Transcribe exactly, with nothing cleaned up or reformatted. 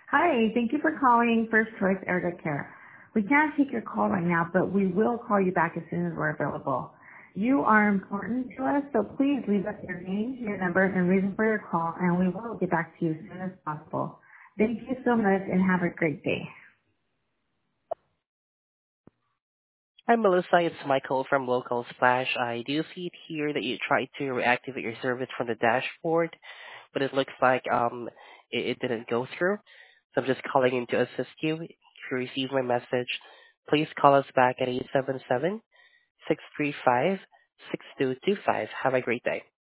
Hi, thank you for calling First Choice Elder Care. We can't take your call right now, but we will call you back as soon as we're available. You are important to us, so please leave us your name, your number, and reason for your call, and we will get back to you as soon as possible. Thank you so much, and have a great day. Hi, Melissa. It's Michael from Local Splash. I do see it here that you tried to reactivate your service from the dashboard, but it looks like um it, it didn't go through. So I'm just calling in to assist you. If you receive my message, please call us back at eight seven seven, six three five, six two two five. Have a great day.